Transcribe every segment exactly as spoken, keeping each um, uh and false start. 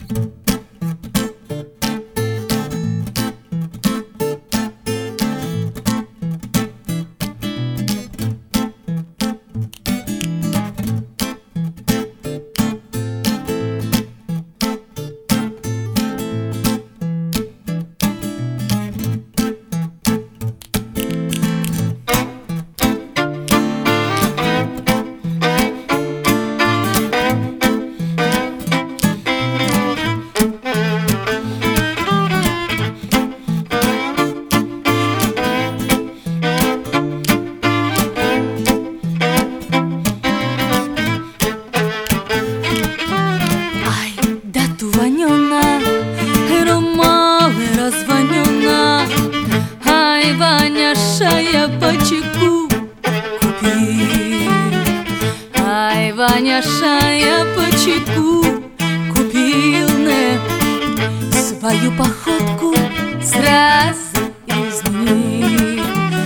Шая по чеку купил, ай, Ваня, шая по чеку купил не свою походку сразу изменил.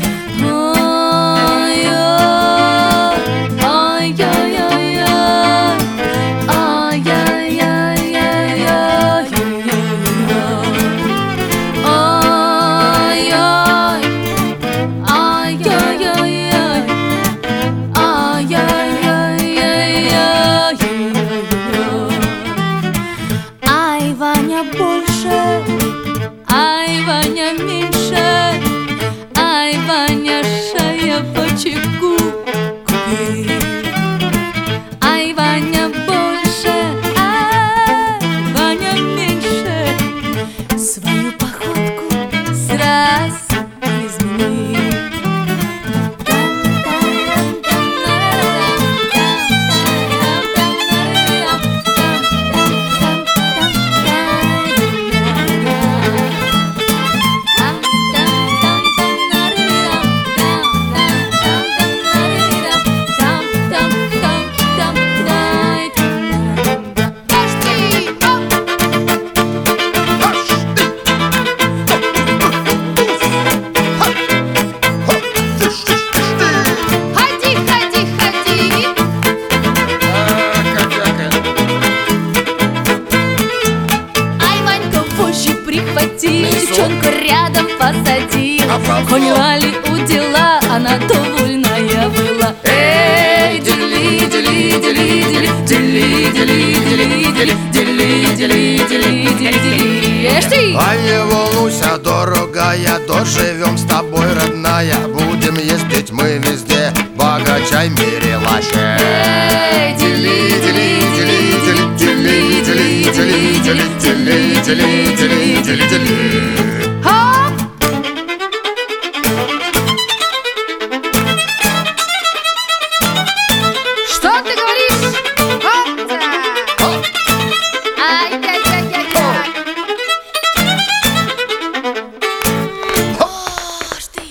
Больше, ай, Ваня, меньше, ай, Ваня, шая по чеку купил, ай, Ваня, больше, ай, Ваня, меньше, свою походку сразу изменил. Девчонку рядом посадил, конь Лали удила, она довольная была. Эй, дели, дели, дели, дели, дели, дели, дели, дели, дели, дели, дели, дели. Ишь ты! А не волнуйся, дорогая, доживем с тобой, родная. Будем ездить мы везде, богачай в мире лаще. Эй, дели, дели, дели, дели, дели, дели, дели, дели, дели, дели, дели, дели, дели. Что ты говоришь? Ай-яй-яй-яй-яй. Ох ты!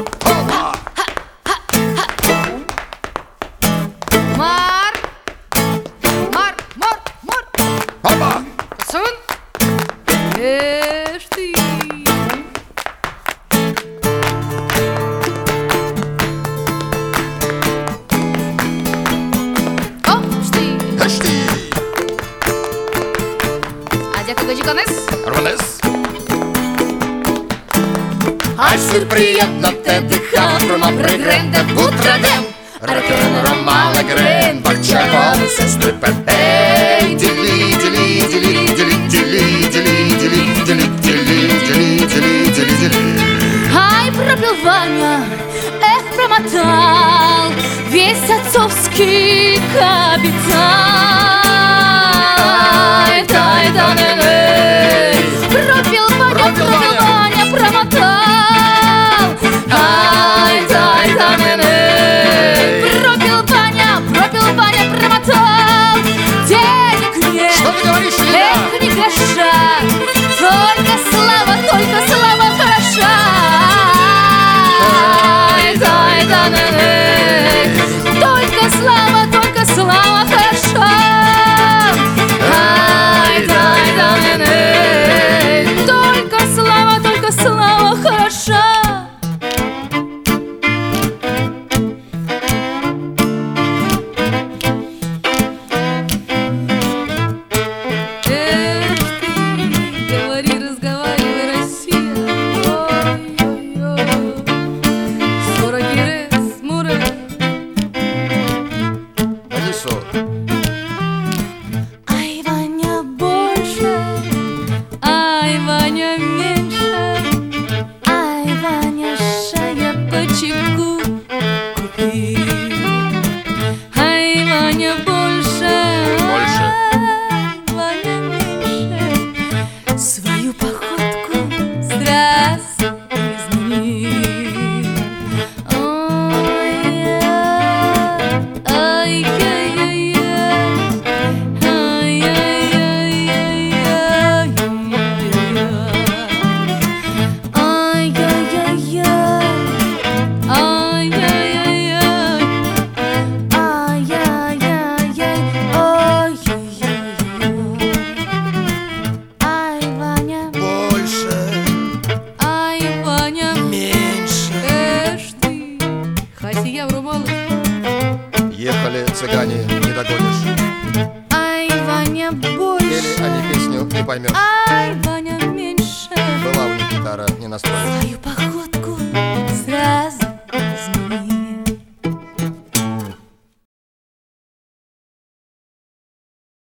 Мар! Мар! Мар! Мар! Опа! Сын! Ишь ты! Así приятно te dejar from a pregrande butradem. Ракен ромала грен, бакчапон се стрипен. Ей, дели, дели, дели, дели, дели, дели, дели, дели, дели, дели, дели, дели, дели. Ай, пропил Ваня, эх, промотал весь отцовский капитал. Ай, тай, да, не, не. Пропил Ваня, пропил Ваня, промотал. Ай, тай, да, не, не. Пропил Ваня, пропил Ваня, промотал. Денег нет, Что ты говоришь, эх, не гроша. Только слава, только слава хороша. Ай, тай, да, не, не. Только слава, только слава хороша. Ай, тай, да, не, не. Только слава, только слава хороша. Эх ежели цыгане не догонишь. Ай, Ваня, больше. Или они песню не поймешь. Ай, Ваня, меньше. Была у них гитара не настроена. Свою похожую